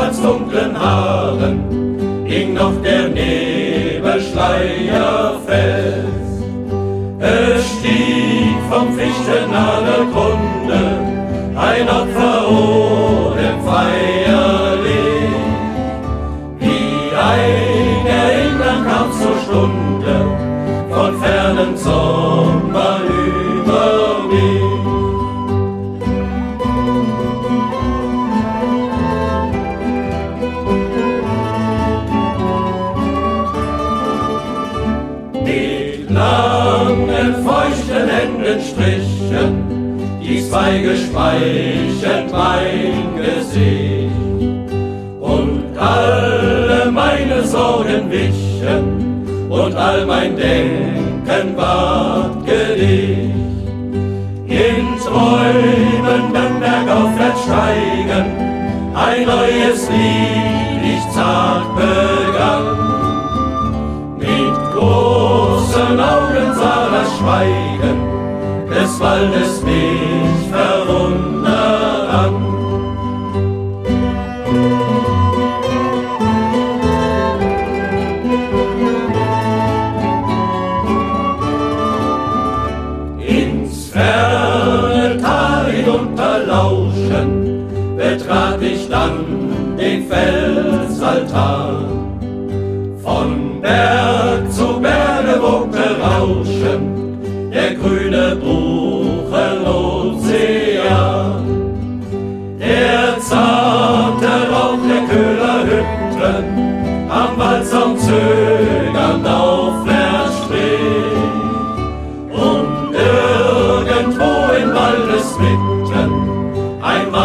Omas dunklen Haaren hing noch der Nebelschleier fest. Es stieg vom fichtennaher Grunde ein Opferodem feierlich, wie ein Erinnern kam zur Stunde von fernen Sommer über mich. Mit langen, feuchten Händen strichen die Zweige speichend mein Gesicht, und alle meine Sorgen wichen, und all mein Denken ward Gedicht. In Träumen beim bergaufwärts steigen, ein neues Lied ich zart begann. Mit großen Augen sah das Schweigen des Waldes mich verwundert an. Ins ferne Tal hinunterlauschen betrat ich dann den Felsaltar. Von Berg zu Berge wogte rauschen der grüne Buchenozean. Der zarte Rauch der Köhlerhütten am Waldsaum zögernd aufwärts strich, und irgendwo in Waldesmitten ein